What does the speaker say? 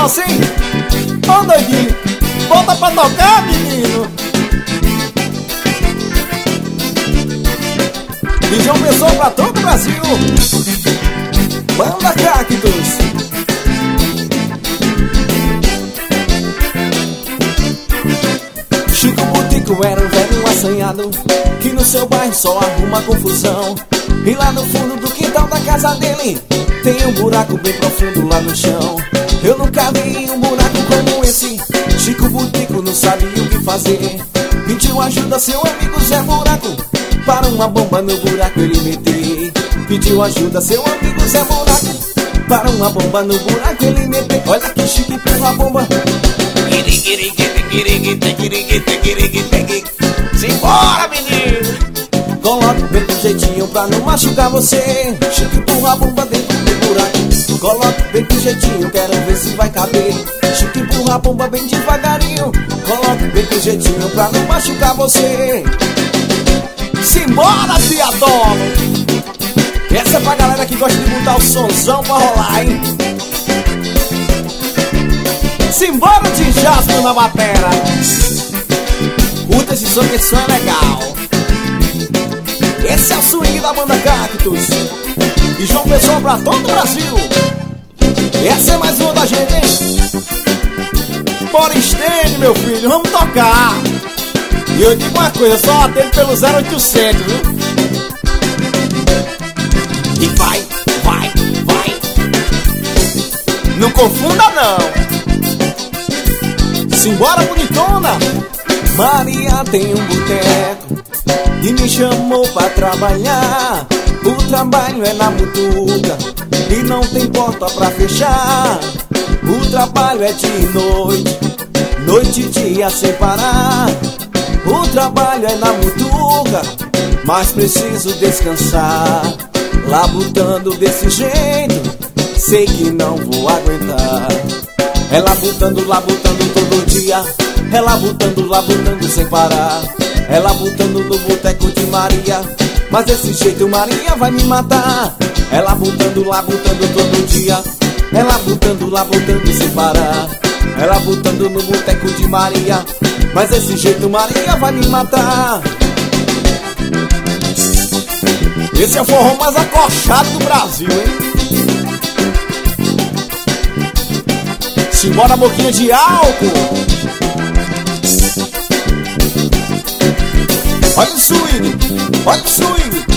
assim? Ô doidinho, volta pra tocar, menino. E João Pessoa pra todo o Brasil. Banda Cactus. Chico Butico era um velho assanhado que no seu bairro só arruma confusão. E lá no fundo do quintal da casa dele tem um buraco bem profundo lá no chão. Eu nunca vi um buraco como esse. Chico Butico não sabia o que fazer. Pediu ajuda seu amigo Zé Buraco para uma bomba no buraco ele meter. Pediu ajuda seu amigo Zé Buraco para uma bomba no buraco ele meter. Olha que Chico empurra a bomba. Simbora, menino! Coloca bem com jeitinho pra não machucar você. Chico empurra a bomba dentro do buraco. Coloca bem com jeitinho, quero ver se vai caber. Chico empurra a bomba bem devagarinho. Coloca bem com jeitinho pra não machucar você. Simbora, viadolo! Essa é pra galera que gosta de botar o sonzão pra rolar, hein? Simbora, Tijasco na batera. Curta esse som, que esse som é legal. Esse é o swing da Banda Cactus. E João Pessoa pra todo o Brasil. Essa é mais uma da gente, hein? Bora, estende, meu filho, vamos tocar. E eu digo uma coisa, só atendo pelo 0800, viu? E vai, vai, vai. Não confunda não. Simbora, bonitona. Maria tem um boteco e me chamou pra trabalhar. O trabalho é na mutuca e não tem porta pra fechar. O trabalho é de noite, noite e dia sem parar. O trabalho é na mutuca, mas preciso descansar. Labutando desse jeito, sei que não vou aguentar. É labutando todo dia. É labutando sem parar. É labutando no boteco de Maria, mas desse jeito Maria vai me matar. É labutando todo dia. É labutando sem parar. É labutando no boteco de Maria, mas desse jeito Maria vai me matar. Esse é o forró mais acochado do Brasil, hein? Simbora, boquinha de álcool. Olha o swing, olha o swing.